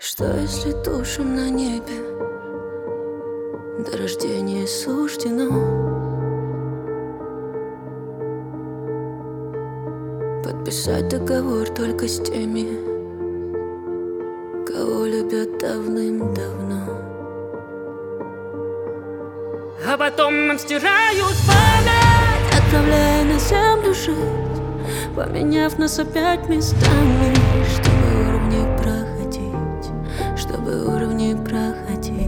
Что если тушим на небе до рождения суждено подписать договор только с теми, кого любят давным-давно. А потом им стирают память, отправляя на землю жить, поменяв нас опять местами, чтобы уровни проходить, чтобы уровни проходить.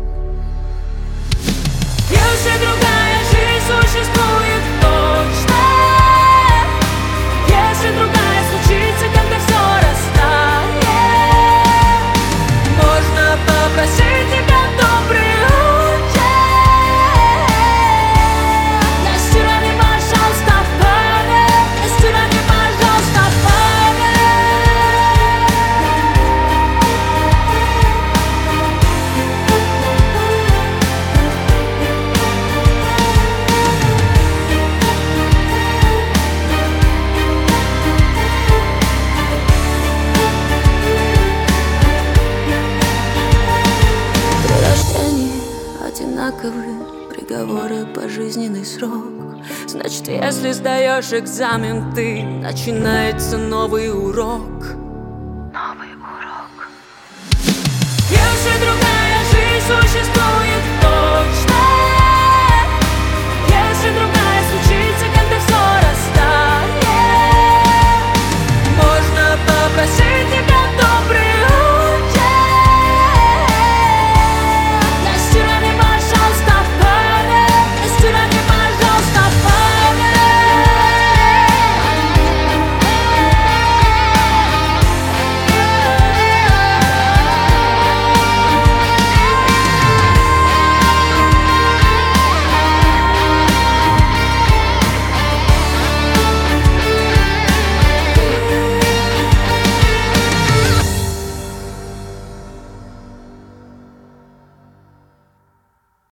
Если другая жизнь существует точно, если другая случится, когда все растает, можно попросить тебя добрый учесть. Не стирай мне, пожалуйста, память, не стирай мне, пожалуйста, одинаковые приговоры, пожизненный срок. Значит, если сдаешь экзамен ты, начинается новый урок.